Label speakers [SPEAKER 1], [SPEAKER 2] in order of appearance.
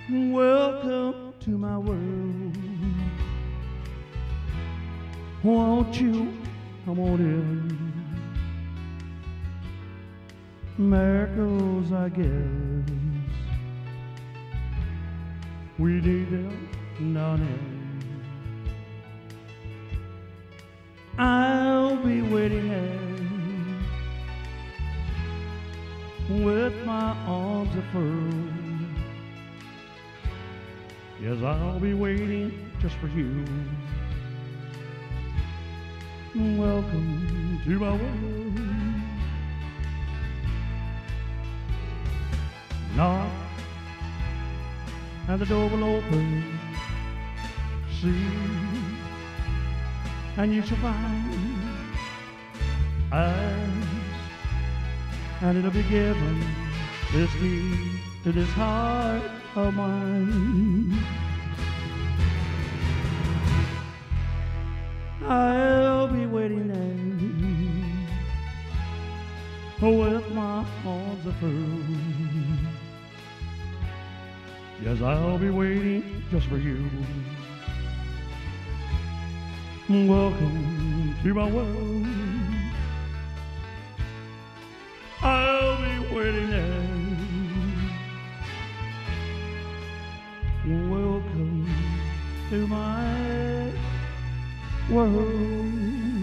[SPEAKER 1] Welcome to my world. Won't you come on in? Miracles, I guess. We need them down in. I'll be waiting here with my arms unfurled. Yes, I'll be waiting just for you. Welcome to my world. Knock and the door will open. See, and you shall find. Ask, and it'll be given. This key to this heart of mine. I'll be waiting there with my arms unfurled. Yes, I'll be waiting just for you. Welcome to my world. I'll be waiting there. Welcome to my world.